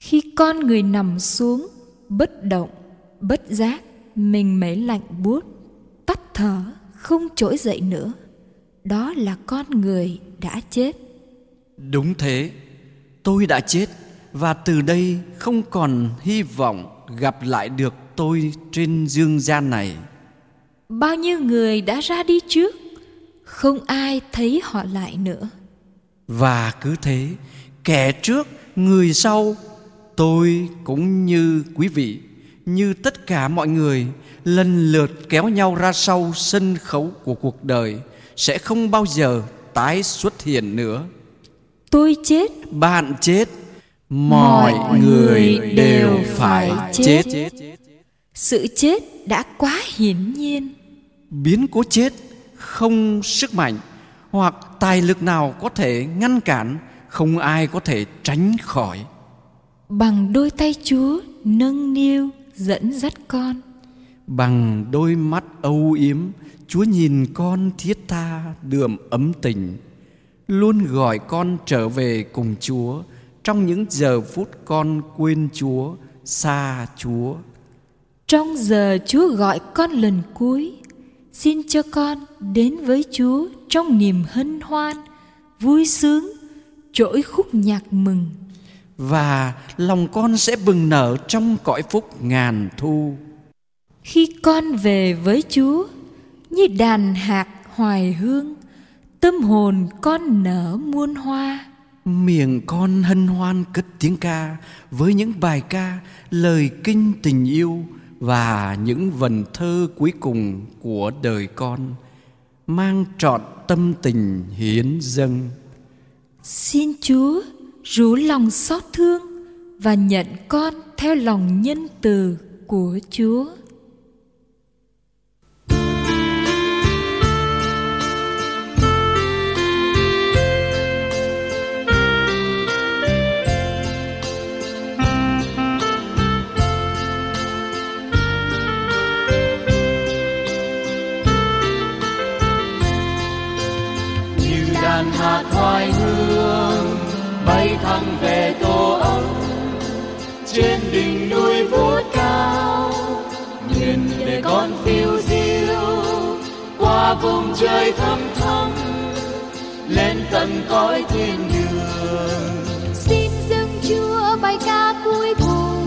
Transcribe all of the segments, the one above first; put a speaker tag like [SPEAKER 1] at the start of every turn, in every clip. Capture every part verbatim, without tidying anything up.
[SPEAKER 1] Khi con người nằm xuống, bất động, bất giác, mình mấy lạnh buốt, tắt thở, không trỗi dậy nữa, đó là con người đã chết.
[SPEAKER 2] Đúng thế, tôi đã chết, và từ đây không còn hy vọng gặp lại được tôi trên dương gian này.
[SPEAKER 1] Bao nhiêu người đã ra đi trước, không ai thấy họ lại nữa.
[SPEAKER 2] Và cứ thế, kẻ trước người sau, tôi cũng như quý vị, như tất cả mọi người, lần lượt kéo nhau ra sau sân khấu của cuộc đời, sẽ không bao giờ tái xuất hiện nữa.
[SPEAKER 1] Tôi chết,
[SPEAKER 2] bạn chết, mọi, mọi người đều phải chết. chết.
[SPEAKER 1] Sự chết đã quá hiển nhiên.
[SPEAKER 2] Biến cố chết không sức mạnh hoặc tài lực nào có thể ngăn cản, không ai có thể tránh khỏi.
[SPEAKER 1] Bằng đôi tay Chúa nâng niu dẫn dắt con,
[SPEAKER 2] bằng đôi mắt âu yếm, Chúa nhìn con thiết tha đượm ấm tình, luôn gọi con trở về cùng Chúa trong những giờ phút con quên Chúa, xa Chúa.
[SPEAKER 1] Trong giờ Chúa gọi con lần cuối, xin cho con đến với Chúa trong niềm hân hoan, vui sướng, trỗi khúc nhạc mừng.
[SPEAKER 2] Và lòng con sẽ bừng nở trong cõi phúc ngàn thu.
[SPEAKER 1] Khi con về với Chúa, như đàn hạc hoài hương, tâm hồn con nở muôn hoa.
[SPEAKER 2] Miệng con hân hoan cất tiếng ca với những bài ca, lời kinh tình yêu và những vần thơ cuối cùng của đời con, mang trọn tâm tình hiến dâng.
[SPEAKER 1] Xin Chúa rủ lòng xót thương và nhận con theo lòng nhân từ của Chúa.
[SPEAKER 3] Đàn hạt hoài hương bay thẳng về tổ ấm trên đỉnh núi vút cao, nguyện để con phiêu diêu qua vùng trời thăm thẳm lên tận cõi thiên đường.
[SPEAKER 4] Xin dâng Chúa bài ca cuối cùng,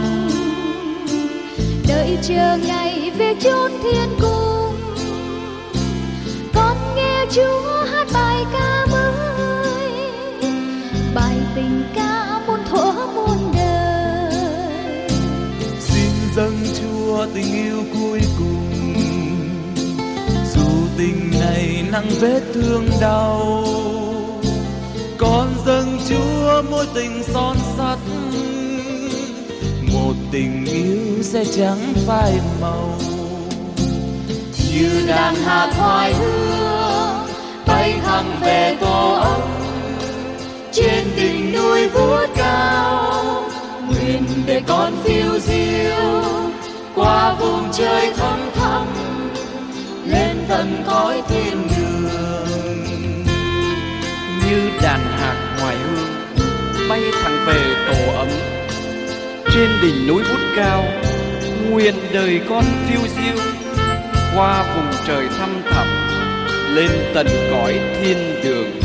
[SPEAKER 4] đợi chờ ngày về chốn thiên cung. Con nghe Chúa hát bài ca mới, bài tình ca muôn thuở muôn đời.
[SPEAKER 3] Xin dâng Chúa tình yêu cuối cùng, dù tình này nặng vết thương đau. Con dâng Chúa mối tình son sắt, một tình yêu sẽ chẳng phai màu. Như đàn hạt hoài hương bay thẳng về tổ ấm trên đỉnh núi vút cao, nguyện để con phiêu diêu qua vùng trời thăm thẳm lên tận cõi thiên đường.
[SPEAKER 2] Như đàn hạt hoài hương bay thẳng về tổ ấm trên đỉnh núi vút cao, nguyện đời con phiêu diêu qua vùng trời thăm thẳm lên tận cõi thiên đường.